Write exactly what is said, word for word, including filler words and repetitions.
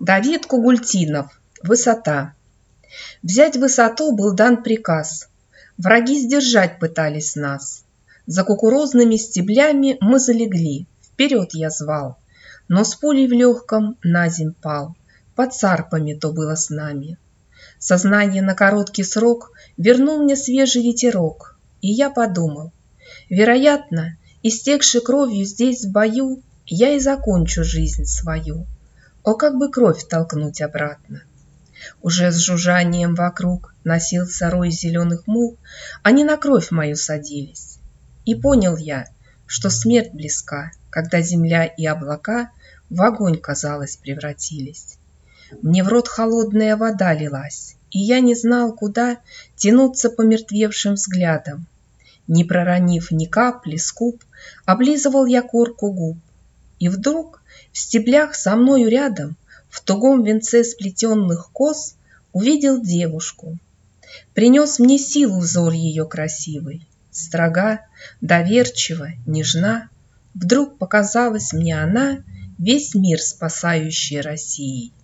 Давид Кугультинов. Высота. Взять высоту был дан приказ. Враги сдержать пытались нас. За кукурузными стеблями мы залегли. Вперед я звал, но с пулей в легком наземь пал. Под Сарпами то было с нами. Сознание на короткий срок вернул мне свежий ветерок, и я подумал: вероятно, истекши кровью здесь в бою, я и закончу жизнь свою. О, как бы кровь толкнуть обратно! Уже с жужжанием вокруг носился рой зеленых мух, они на кровь мою садились. И понял я, что смерть близка, когда земля и облака в огонь, казалось, превратились. Мне в рот холодная вода лилась, и я не знал, куда тянуться помертвевшим взглядом. Не проронив ни капли скуб, облизывал я корку губ. И вдруг в стеблях со мною рядом, в тугом венце сплетенных кос, увидел девушку. Принес мне силу взор ее красивый. Строга, доверчива, нежна. Вдруг показалась мне она весь мир спасающей Россией.